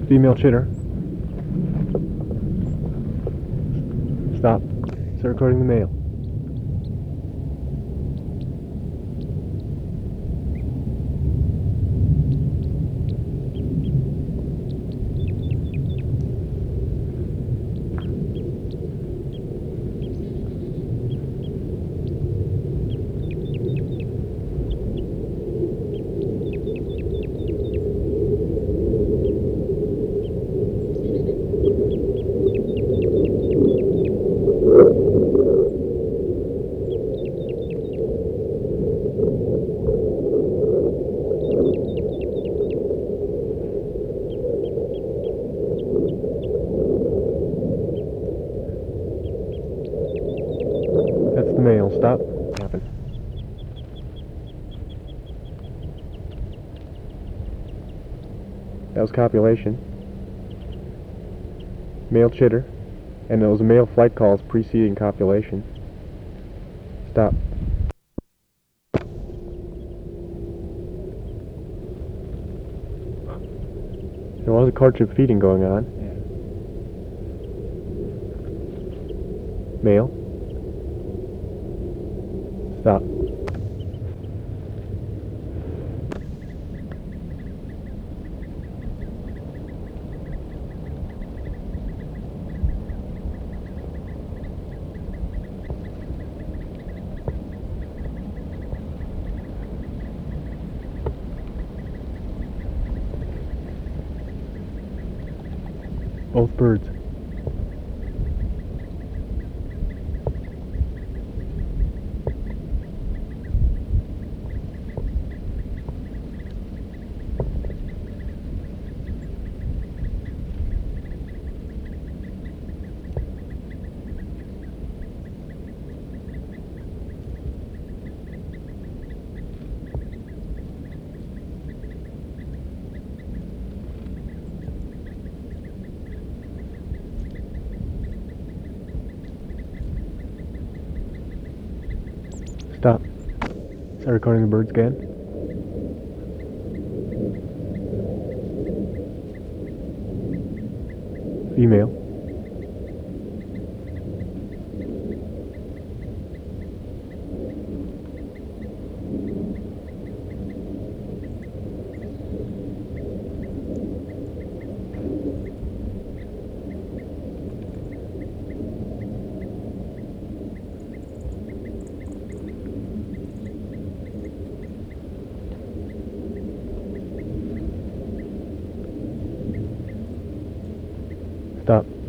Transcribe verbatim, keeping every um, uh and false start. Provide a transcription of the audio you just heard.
Female chitter. Stop. Start recording the male. That's the male. Stop. Happen. That was copulation. Male chitter. And those male flight calls preceding copulation. Stop. There was a courtship feeding going on. Yeah. Male. Stop. Both birds. Stop. Start recording the birds again. Female. Stop.